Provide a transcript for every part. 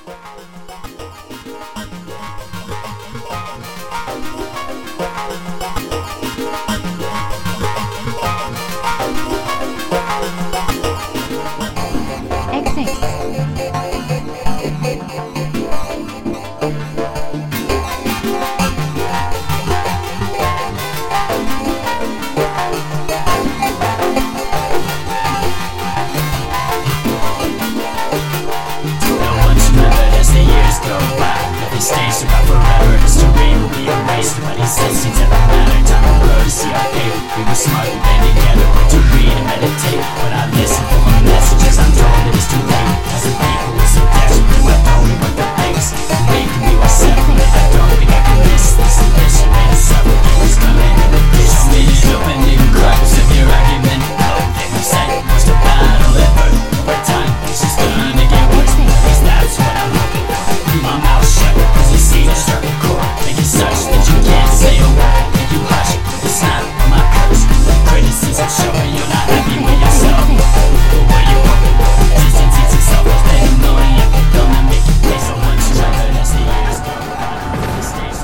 Stays about forever, history will be erased. But he says he never mattered. Time to grow to see our fate. We were smart, we band together to read and meditate. When I listen for my messages, I'm told that it's too late. As a people, we're so desperate, we're only what the fakes. We can be more separate. I don't think I can miss this unless you ain't suffer. It's coming in the distance. Opening cracks of your argument. Oh, they were saying what's the battle ever? Over time, it's just gonna get worse. At least that's what I'm hoping for. Keep my mouth shut. You see the circle core, make it such that you can't say a word. Make you hush, it's not on my curse. Criticism showing you're not happy with yourself. But what you hoping for? Distance eats itself, it's been annoying. Don't let make you play so much longer as the years go by. The stage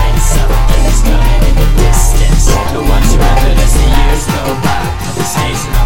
the ones who have it as the years go by. The stage